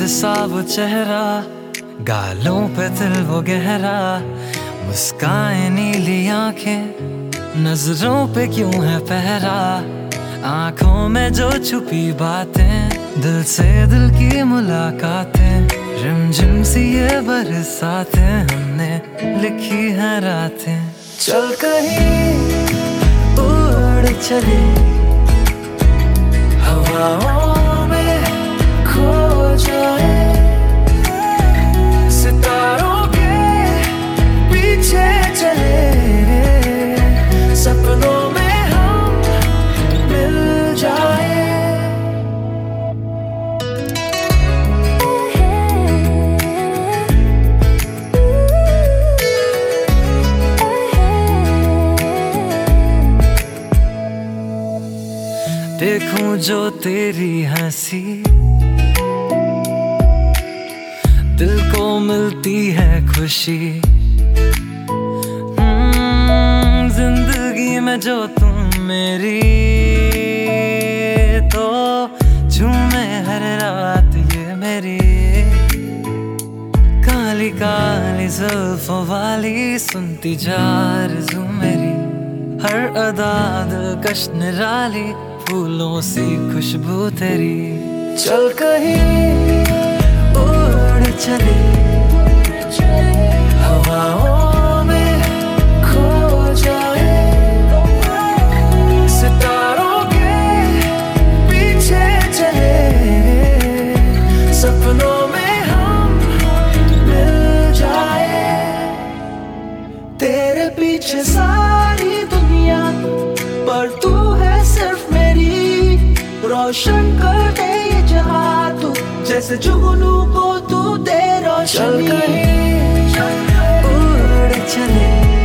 सा वो चेहरा, गालों पे दिल वो गहरा, मुस्काए नीली आंखें, नजरों पे क्यों है पहरा, आंखों में जो छुपी बातें, दिल से दिल की मुलाकातें, रिमझिम सी ये बरसातें, हमने लिखी है रातें। चल कहीं उड़ चले हवाओं में खो जाए, सितारों के पीछे चले, सपनों में हम मिल जाए। देखूं जो तेरी हंसी, दिल को मिलती है खुशी, जिंदगी में जो तुम मेरी, तो झूमे हर रात ये मेरी, काली काली जुल्फों वाली, सुनती जा आरज़ू मेरी, हर अदा दिलकश निराली, फूलों सी खुशबू तेरी। चल कहीं उड़ चले हवाओं में खो जाए, सितारों के पीछे चले, सपनों में हम मिल जाए। तेरे पीछे सारी दुनिया, पर तू है सिर्फ मेरी, रोशन कर दे ये जहां तू, जैसे जुगनू को तू दे रोशनी। चल कहीं उड़ चले